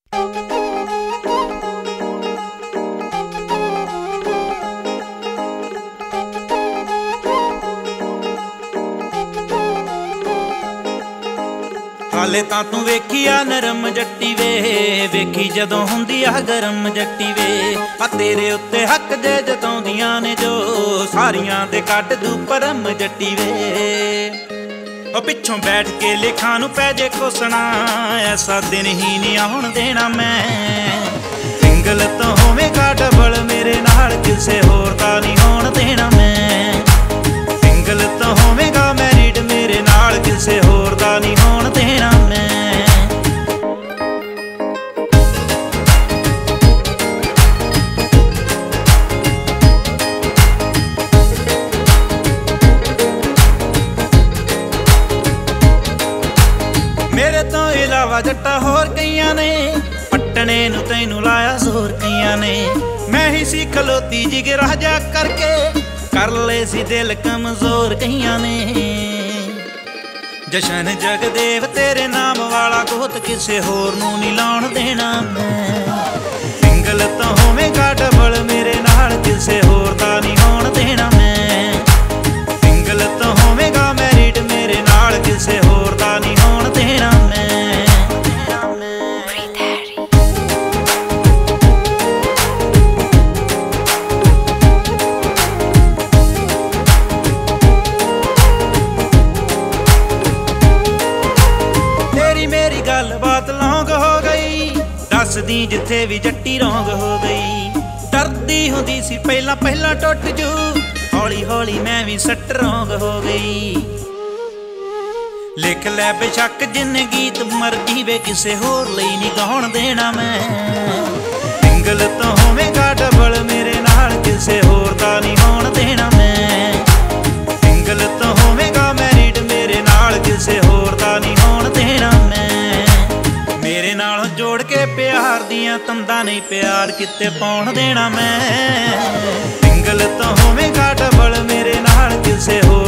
ਹਾਲੇ ਤਾਂ ਤੂੰ ਵੇਖੀ ਆ ਨਰਮ ਜੱਟੀ ਵੇ, ਵੇਖੀ ਜਦੋਂ ਹੁੰਦੀ ਆ ਗਰਮ ਜੱਟੀ ਵੇ। ਆ ਤੇਰੇ ਉੱਤੇ ਹੱਕ ਦੇ ਜਤਾਉਂਦੀਆਂ ਨੇ ਜੋ, ਸਾਰੀਆਂ ਦੇ ਕੱਢ ਦੂ ਪਰਮ ਜੱਟੀ ਵੇ। ਉਹ ਪਿੱਛੋਂ ਬੈਠ ਕੇ ਲੇਖਾਂ ਨੂੰ ਪੈ ਜੇ ਕੋਸਣਾ, ਐਸਾ ਦਿਨ ਹੀ ਨਹੀਂ ਆਉਣ ਦੇਣਾ ਮੈਂ। ਸਿੰਗਲ ਤੋਂ ਹੋਵੇਗਾ ਡਬਲ ਮੇਰੇ ਨਾਲ, ਕਿਸੇ ਹੋਰ ਦਾ ਨਹੀਂ ਹੋਣ ਦੇਣਾ ਮੈਂ। ਸਿੰਗਲ ਤੋਂ ਹੋਵੇਗਾ ਮੈਰਿਡ ਮੇਰੇ ਨਾਲ, ਕਿਸੇ ਹੋਰ ਦਾ ਨਹੀਂ ਹੋਣ ਦੇਣਾ ਮੈਂ। ਮੇਰੇ ਤੋਂ ਇਲਾਵਾ ਜੱਟਾਂ ਹੋਰ ਕਈਆਂ ਨੇ, ਪੱਟਣੇ ਨੂੰ ਤੈਨੂੰ ਲਾਇਆ ਜ਼ੋਰ ਕਈਆਂ ਨੇ। ਮੈਂ ਹੀ ਸੀ ਖਲੋਤੀ ਜਿਗਰ ਰਾਜਾ ਕਰਕੇ, ਕਰ ਲਏ ਸੀ ਦਿਲ ਕਮਜ਼ੋਰ ਕਈਆਂ ਨੇ। ਜਸ਼ਨ ਜਗਦੇਵ ਤੇਰੇ ਨਾਮ ਵਾਲਾ ਗੋਤ, ਕਿਸੇ ਹੋਰ ਨੂੰ ਨਹੀਂ ਲਾਉਣ ਦੇਣਾ ਮੈਂ। ਸਿੰਗਲ ਤਾਂ ਹੋਵੇਗਾ ਡਬਲ ਮੇਰੇ ਨਾਲ, ਕਿਸੇ ਹੋਰ ਦਾ ਨਹੀਂ ਹੋਣ ਦੇਣਾ ਮੈਂ। ਸਿੰਗਲ ਤਾਂ ਹੋਵੇਗਾ ਮੈਰਿਡ ਮੇਰੇ ਨਾਲ, ਕਿਸੇ ਹੋਰ ਦਾ ਨਹੀਂ ਹੋਣ ਦੇਣਾ ਮੈਂ। ਮੇਰੀ ਗੱਲਬਾਤ ਲੌਂਗ ਹੋ ਗਈ, ਦੱਸਦੀ ਜਿੱਥੇ ਵੀ ਜੱਟੀ ਰੌਂਗ ਹੋ ਗਈ। ਡਰਦੀ ਹੁੰਦੀ ਸੀ ਪਹਿਲਾਂ ਪਹਿਲਾਂ ਟੁੱਟ ਜੂ, ਹੌਲੀ ਹੌਲੀ ਮੈਂ ਵੀ ਸੱਟ ਰੌਂਗ ਹੋ ਗਈ। ਲਿਖ ਲੈ ਬੇਸ਼ੱਕ ਜਿੰਨੇ ਗੀਤ ਮਰਜੀ ਵੇ, ਕਿਸੇ ਹੋਰ ਲਈ ਨਹੀਂ ਗਾਉਣ ਦੇਣਾ ਮੈਂ। ਸਿੰਗਲ ਤੋਂ ਹੋਵੇਗਾ ਡਬਲ ਮੇਰੇ ਨਾਲ, ਕਿਸੇ ਹੋਰ ਦਾ ਨਹੀਂ ਹੋਣ ਦੇਣਾ ਮੈਂ। ਸਿੰਗਲ ਤੋਂ ਹੋਵੇਗਾ ਮੈਰਿਡ ਮੇਰੇ ਨਾਲ, ਕਿਸੇ ਹੋਰ ਦਾ ਨਹੀਂ ਹੋਣ ਦੇਣਾ ਮੈਂ। ਮੇਰੇ ਨਾਲ ਜੋੜ ਕੇ ਪਿਆਰ ਦੀਆਂ ਤੰਦਾਂ ਨਹੀਂ, ਪਿਆਰ ਕਿਤੇ ਪਾਉਣ ਦੇਣਾ ਮੈਂ। ਸਿੰਗਲ ਤੋਂ ਹੋਵੇਗਾ ਡਬਲ ਮੇਰੇ ਨਾਲ, ਕਿਸੇ ਹੋਰ